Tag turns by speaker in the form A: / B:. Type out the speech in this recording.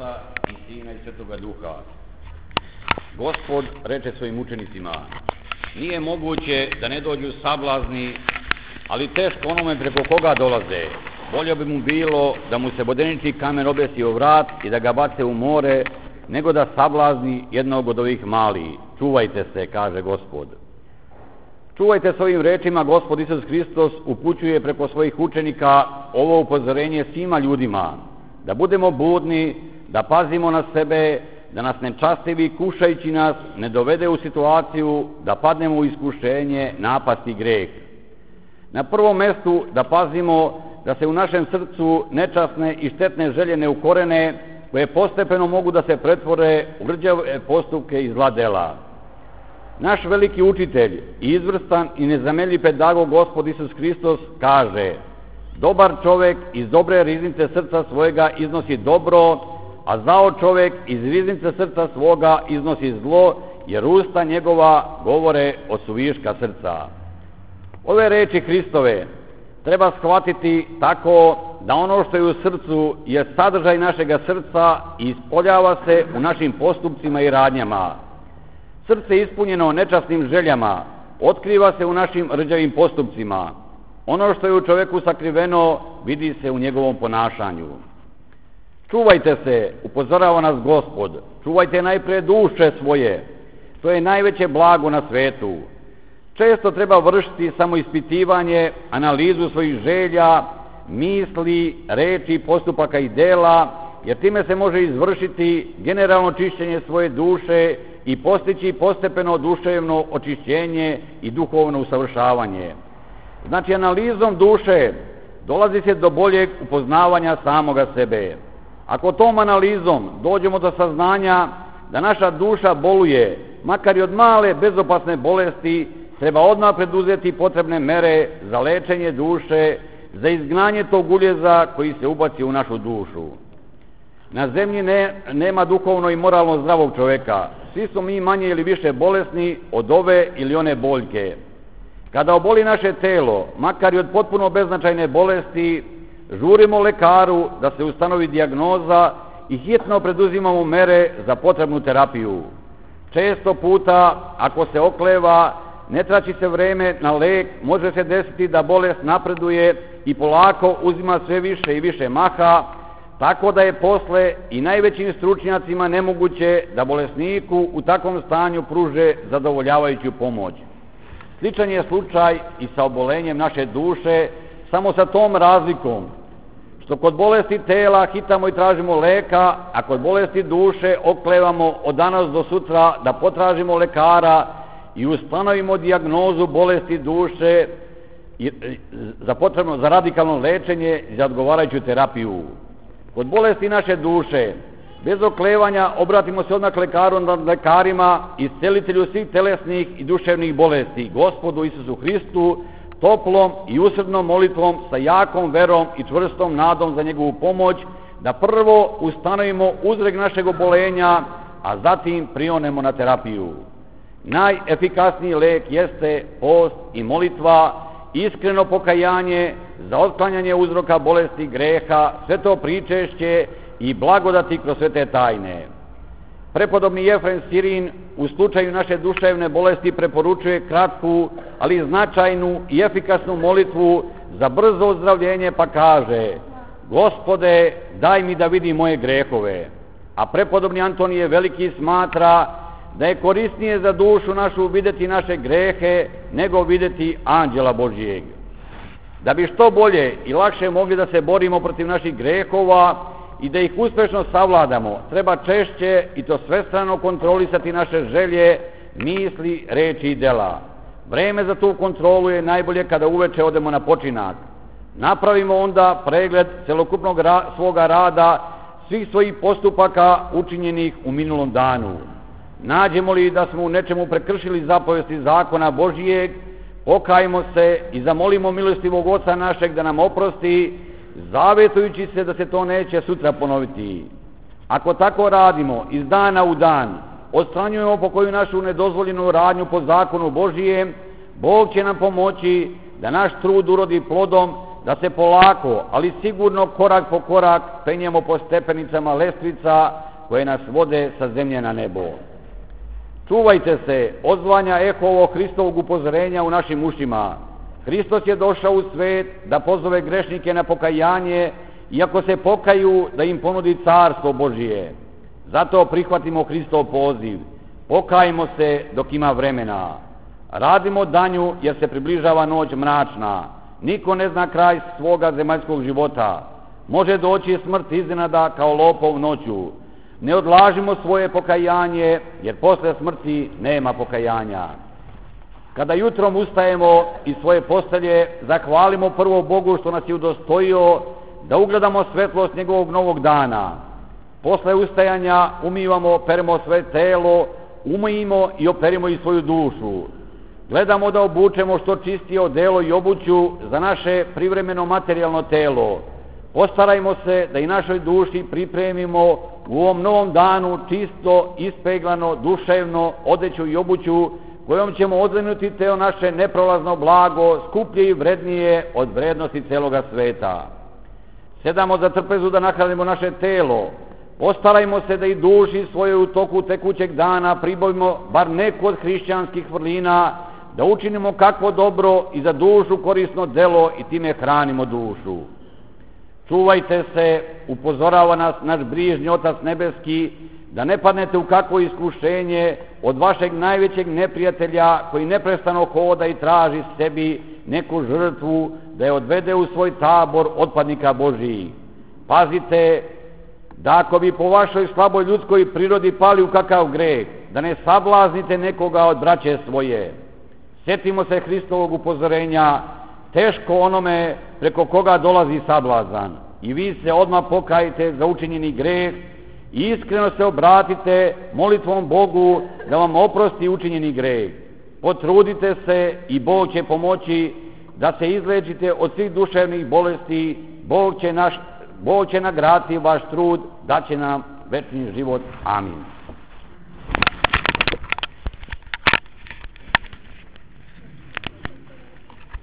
A: Oca i Sina i Svetoga Duha. Gospod reče svojim učenicima: nije moguće da ne dođu sablazni, ali teško onome preko koga dolaze. Bolje bi mu bilo da mu se vodenički kamen obesi o vrat i da ga bace u more, nego da sablazni jednog od ovih malih. Čuvajte se, kaže Gospod. Čuvajte se, ovim rečima Gospod Isus Hristos upućuje preko svojih učenika ovo upozorenje svima ljudima, da budemo budni, da pazimo na sebe, da nas nečastivi kušajući nas ne dovede u situaciju da padnemo u iskušenje, napast i greh. Na prvom mestu da pazimo da se u našem srcu nečasne i štetne želje ne ukorene, koje postepeno mogu da se pretvore u rđave postupke i zla dela. Naš veliki učitelj, izvrstan i nezamenljiv pedagog Gospod Isus Hristos kaže: dobar čovek iz dobre riznice srca svojega iznosi dobro, a zao čovek iz riznice srca svoga iznosi zlo, jer usta njegova govore od suviška srca. Ove reči Hristove treba shvatiti tako da ono što je u srcu je sadržaj našega srca i ispoljava se u našim postupcima i radnjama. Srce ispunjeno nečasnim željama otkriva se u našim rđavim postupcima. Ono što je u čoveku sakriveno vidi se u njegovom ponašanju. Čuvajte se, upozorava nas Gospod, čuvajte najpre duše svoje. To je najveće blago na svetu. Često treba vršiti samoispitivanje, analizu svojih želja, misli, reči, postupaka i dela, jer time se može izvršiti generalno čišćenje svoje duše i postići postepeno duševno očišćenje i duhovno usavršavanje. Znači, analizom duše dolazi se do boljeg upoznavanja samoga sebe. Ako tom analizom dođemo do saznanja da naša duša boluje, makar i od male bezopasne bolesti, treba odmah preduzeti potrebne mere za lečenje duše, za izgnanje tog uljeza koji se ubaci u našu dušu. Na zemlji nema duhovno i moralno zdravog čoveka. Svi smo mi manje ili više bolesni od ove ili one boljke. Kada oboli naše telo, makar i od potpuno beznačajne bolesti, žurimo lekaru da se ustanovi dijagnoza i hitno preduzimamo mere za potrebnu terapiju. Često puta, ako se okleva, ne traći se vreme na lek, može se desiti da bolest napreduje i polako uzima sve više i više maha, tako da je posle i najvećim stručnjacima nemoguće da bolesniku u takvom stanju pruže zadovoljavajuću pomoć. Sličan je slučaj i sa obolenjem naše duše, samo sa tom razlikom što kod bolesti tela hitamo i tražimo leka, a kod bolesti duše oklevamo od danas do sutra da potražimo lekara i ustanovimo dijagnozu bolesti duše za radikalno lečenje i za odgovarajuću terapiju. Kod bolesti naše duše, bez oklevanja obratimo se odmah lekarima, iscelitelju svih telesnih i duševnih bolesti, Gospodu Isusu Hristu, toplom i usrdnom molitvom sa jakom verom i čvrstom nadom za njegovu pomoć, da prvo ustanovimo uzrok našeg obolenja, a zatim prionemo na terapiju. Najefikasniji lek jeste post i molitva, iskreno pokajanje za otklanjanje uzroka bolesti, greha, sveto pričešće i blagodati kroz sve te tajne. Prepodobni Jefrem Sirin u slučaju naše duševne bolesti preporučuje kratku, ali značajnu i efikasnu molitvu za brzo ozdravljenje, pa kaže: Gospode, daj mi da vidim moje grehove. A prepodobni Antonije Veliki smatra da je korisnije za dušu našu videti naše grehe nego videti anđela Božijeg. Da bi što bolje i lakše mogli da se borimo protiv naših grehova i da ih uspešno savladamo, treba češće i to svestrano kontrolisati naše želje, misli, reči i dela. Vreme za tu kontrolu je najbolje kada uveče odemo na počinak. Napravimo onda pregled celokupnog svoga rada, svih svojih postupaka učinjenih u minulom danu. Nađemo li da smo u nečemu prekršili zapovesti zakona Božijeg, pokajmo se i zamolimo milostivog Oca našeg da nam oprosti, zavetujući se da se to neće sutra ponoviti. Ako tako radimo iz dana u dan, odstranjujemo po koju našu nedozvoljenu radnju po zakonu Božijem, Bog će nam pomoći da naš trud urodi plodom, da se polako, ali sigurno korak po korak penjemo po stepenicama lestvica koje nas vode sa zemlje na nebo. Čuvajte se, odzvanja eho ovog Hristovog upozorenja u našim ušima. Hristos je došao u svet da pozove grešnike na pokajanje i ako se pokaju da im ponudi carstvo Božije. Zato prihvatimo Hristov poziv. Pokajmo se dok ima vremena. Radimo danju jer se približava noć mračna. Niko ne zna kraj svoga zemaljskog života. Može doći smrt iznenada kao lopov noću. Ne odlažimo svoje pokajanje jer posle smrti nema pokajanja. Kada jutrom ustajemo iz svoje postelje, zahvalimo prvo Bogu što nas je udostojio da ugledamo svetlost njegovog novog dana. Posle ustajanja umivamo, peremo svoje telo, umijemo i operimo i svoju dušu. Gledamo da obučemo što čistije odelo i obuću za naše privremeno materijalno telo. Postarajmo se da i našoj duši pripremimo u ovom novom danu čisto, ispeglano, duševno odeću i obuću kojom ćemo odvenuti teo naše neprolazno blago, skuplje i vrednije od vrednosti celoga sveta. Sedamo za trpezu da nahranimo naše telo. Postarajmo se da i duši svoje u toku tekućeg dana pribavimo bar neku od hrišćanskih vrlina, da učinimo kakvo dobro i za dušu korisno delo i time hranimo dušu. Čuvajte se, upozorava nas naš brižni Otac nebeski, da ne padnete u kakvo iskušenje od vašeg najvećeg neprijatelja koji neprestano hoda i traži sebi neku žrtvu da je odvede u svoj tabor otpadnika Božijih. Pazite da ako bi po vašoj slaboj ljudskoj prirodi pali u kakav greh, da ne sablaznite nekoga od braće svoje. Sjetimo se Hristovog upozorenja, teško onome preko koga dolazi sablazan, i vi se odmah pokajte za učinjeni greh i iskreno se obratite molitvom Bogu da vam oprosti učinjeni greh. Potrudite se i Bog će pomoći da se izlečite od svih duševnih bolesti. Bog će nagraditi vaš trud, daće nam večni život. Amin.